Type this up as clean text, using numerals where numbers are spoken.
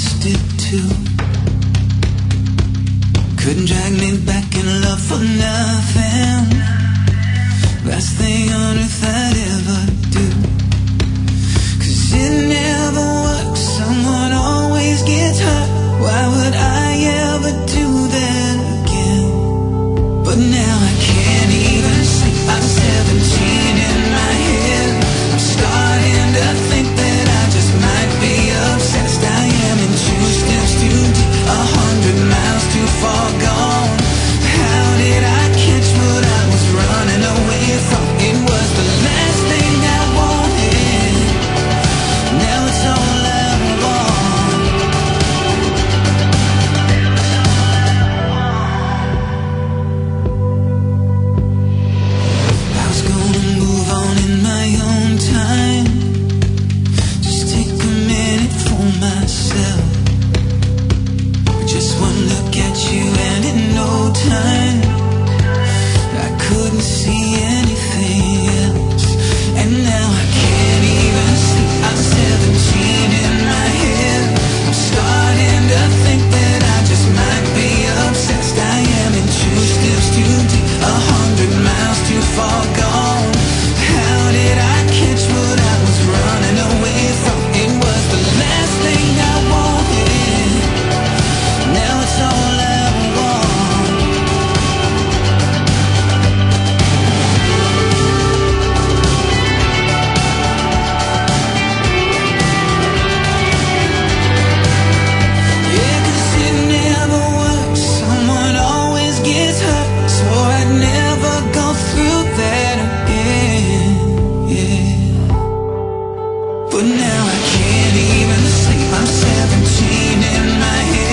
lost it too. Couldn't drag me back in love for nothing. Last thing on earth I'd ever do. 'Cause it never works, someone always gets hurt. Why would I ever do that again? But now I can't even sleep. I'm 17 in my head. I'm starting to think that I just might be obsessed. I am in 2 steps too deep, 100 miles too far gone. How did I catch what I was running away from? It was the last thing I wanted. Now it's all I want. I was gonna move on in my own time. Just take a minute for myself. Just one look at you and in no time I couldn't see anything else. And now I can't even sleep. I'm 17 in my head. I'm starting to think that I just might be obsessed. I am in 2 steps too deep, 100 miles too far gone. How did I catch what I was running away from? It was the last thing I wanted. Now it's all I want. Yeah, 'cause it never works, someone always gets hurt. Swore I'd never go through that again, yeah. But now I can't even sleep. I'm 17 in my head.